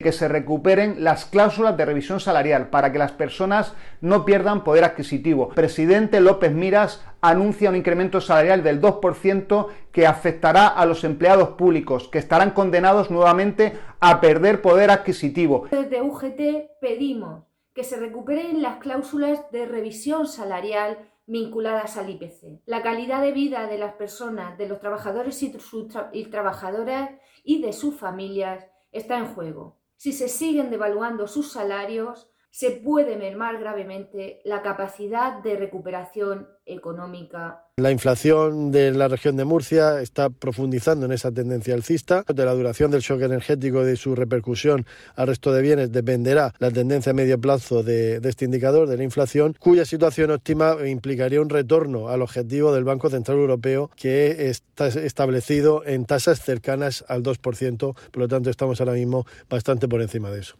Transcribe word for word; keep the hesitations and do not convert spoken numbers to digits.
que se recuperen las cláusulas de revisión salarial para que las personas no pierdan poder adquisitivo. El presidente López Miras anuncia un incremento salarial del dos por ciento que afectará a los empleados públicos, que estarán condenados nuevamente a perder poder adquisitivo. Desde U G T pedimos que se recuperen las cláusulas de revisión salarial vinculadas al I P C. La calidad de vida de las personas, de los trabajadores y, tra y trabajadoras y de sus familias está en juego. Si se siguen devaluando sus salarios, se puede mermar gravemente la capacidad de recuperación económica. La inflación de la región de Murcia está profundizando en esa tendencia alcista. De la duración del shock energético y de su repercusión al resto de bienes dependerá la tendencia a medio plazo de, de este indicador, de la inflación, cuya situación óptima implicaría un retorno al objetivo del Banco Central Europeo, que está establecido en tasas cercanas al dos por ciento. Por lo tanto, estamos ahora mismo bastante por encima de eso.